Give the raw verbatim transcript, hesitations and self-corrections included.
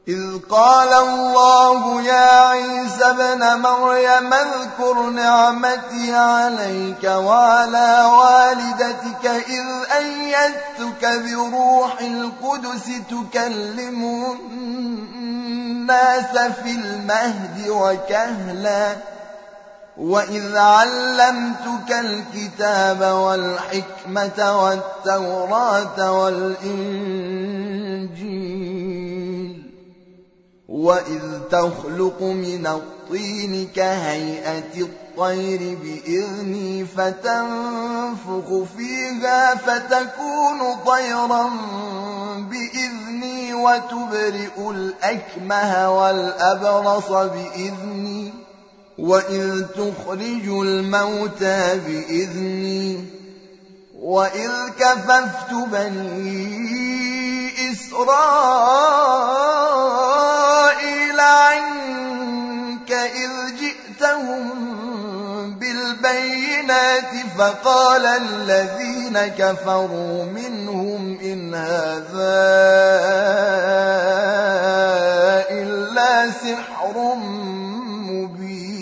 إذ قال الله يا عيسى ابن مريم اذكر نعمتي عليك وعلى والدتك إذ أيدتك بروح القدس تكلم الناس في المهد وكهلا وإذ علمتك الكتاب والحكمة والتوراة والإنجيل وإذ تخلق من الطين كهيئة الطير بإذني فتنفخ فيها فتكون طيرا بإذني وتبرئ الأكمه والأبرص بإذني وإذ تخرج الموتى بإذني وإذ كففت بني إسرائيل عنك إذ جئتهم بالبينات فقال الذين كفروا منهم إن هذا إلا سحر مبين